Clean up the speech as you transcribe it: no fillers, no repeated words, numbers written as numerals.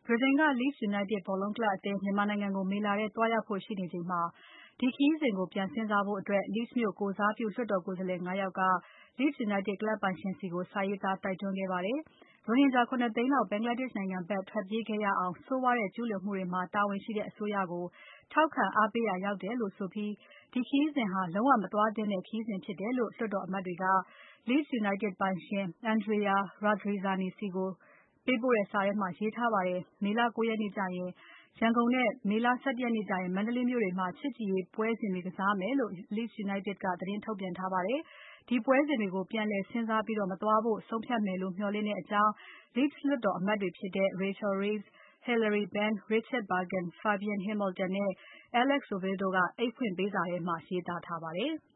ဗြိတိန်က Leeds United ဘောလုံးကလပ်အသင်း မြန်မာနိုင်ငံကို မေလထဲသွားရောက်ဖို့ရှိနေချိန်မှာ ဒီခရီးစဉ်ကို ပြန်စဉ်းစားဖို့ Leeds မြို့ကိုယ်စားပြု လွှတ်တော်ကိုယ်စားလှယ် ၅ ယောက်က Leeds United ကလပ်ပိုင်ရှင်ဆီကို စာရေးသားတိုက်တွန်းခဲ့ပါတယ်။ ရိုဟင်ဂျာ ၇ သိန်းလောက် Bangladesh နိုင်ငံဖက် ထွက်ပြေးခဲ့ရအောင် ဆိုးဝါးတဲ့ကျူးလွန်မှုတွေမှာ တာဝန်ရှိတဲ့အစိုးရကို ထောက်ခံအားပေးရာရောက်တယ်လို့ဆိုပြီး ဒီခရီးစဉ်ဟာ လုံးဝမသွားသင့်တဲ့ ခရီးစဉ်ဖြစ်တယ်လို့ လွှတ်တော်အမတ်တွေက Leeds United ပိုင်ရှင် Andrea Radrizzani ဆီပေးပို့တဲ့စာထဲမှာ ရေးထားပါတယ်။ မေလ ၉ ရက်နေ့ကျရင် ရန်ကုန်နဲ့ မေလ ၁၁ ရက်နေ့ကျရင် မန္တလေးမြို့တွေမှာ ချစ်ကြည်ရေးပွဲစဉ်တွေကစားမယ်လို့ Leeds United ကသတင်းထုတ်ပြန်ထားပါတယ်။ ဒီပွဲစဉ်တွေကို ပြန်လည်စဉ်းစားပြီး မသွားဖို့ ဆုံးဖြတ်မယ်လို့ မျှော်လင့်ကြောင်း Leeds လွှတ်တော်အမတ်တွေဖြစ်တဲ့ Rachel Reeves, Hilary Benn, Richard Burgon, Fabian Hamilton နဲ့ Alex Obil တို့က အိတ်ဖွင့်ပေးစာထဲမှာ ရေးသားထားပါတယ်။